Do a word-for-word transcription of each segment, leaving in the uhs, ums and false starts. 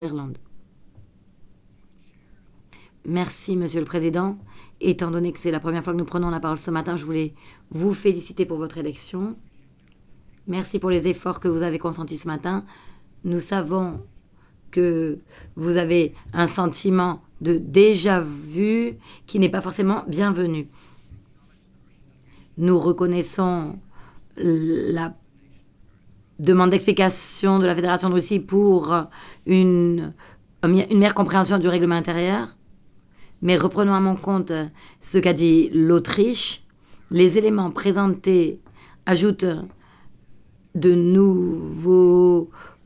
Irlande. Merci, Monsieur le Président. Étant donné que c'est la première fois que nous prenons la parole ce matin, je voulais vous féliciter pour votre élection. Merci pour les efforts que vous avez consentis ce matin. Nous savons que vous avez un sentiment de déjà-vu qui n'est pas forcément bienvenu. Nous reconnaissons la demande d'explication de la Fédération de Russie pour une, une meilleure compréhension du règlement intérieur. Mais reprenons à mon compte ce qu'a dit l'Autriche. Les éléments présentés ajoutent de nouveaux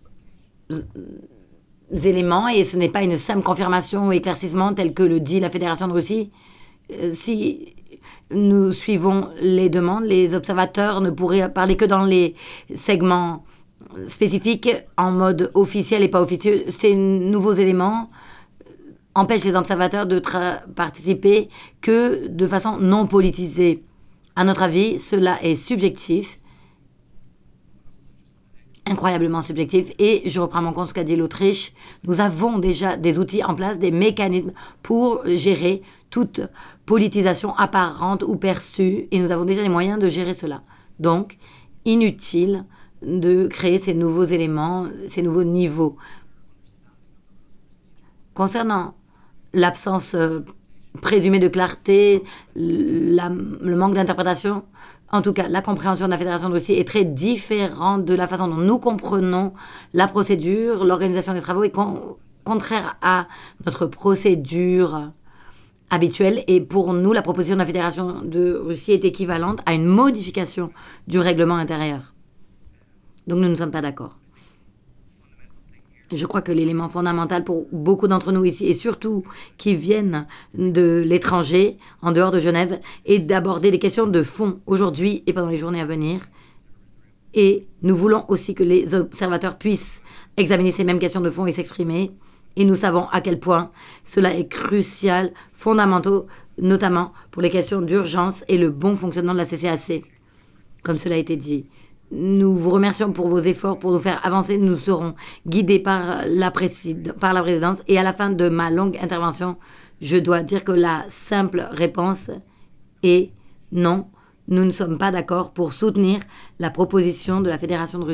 éléments et ce n'est pas une simple confirmation ou éclaircissement tel que le dit la Fédération de Russie. Si nous suivons les demandes, les observateurs ne pourraient parler que dans les segments spécifiques en mode officiel et pas officieux. Ces nouveaux éléments empêchent les observateurs de participer que de façon non politisée. À notre avis, cela est subjectif, incroyablement subjectif, et je reprends mon compte ce qu'a dit l'Autriche. Nous avons déjà des outils en place, des mécanismes pour gérer toute politisation apparente ou perçue, et nous avons déjà les moyens de gérer cela. Donc, inutile de créer ces nouveaux éléments, ces nouveaux niveaux. Concernant l'absence euh, présumée de clarté, la, le manque d'interprétation, en tout cas, la compréhension de la Fédération de Russie est très différente de la façon dont nous comprenons la procédure. L'organisation des travaux est con contraire à notre procédure habituelle. Et pour nous, la proposition de la Fédération de Russie est équivalente à une modification du règlement intérieur. Donc nous ne sommes pas d'accord. Je crois que l'élément fondamental pour beaucoup d'entre nous ici, et surtout qui viennent de l'étranger, en dehors de Genève, est d'aborder des questions de fond aujourd'hui et pendant les journées à venir. Et nous voulons aussi que les observateurs puissent examiner ces mêmes questions de fond et s'exprimer. Et nous savons à quel point cela est crucial, fondamental, notamment pour les questions d'urgence et le bon fonctionnement de la C C A C, comme cela a été dit. Nous vous remercions pour vos efforts pour nous faire avancer. Nous serons guidés par la, par la présidence. Et à la fin de ma longue intervention, je dois dire que la simple réponse est non. Nous ne sommes pas d'accord pour soutenir la proposition de la Fédération de Russie.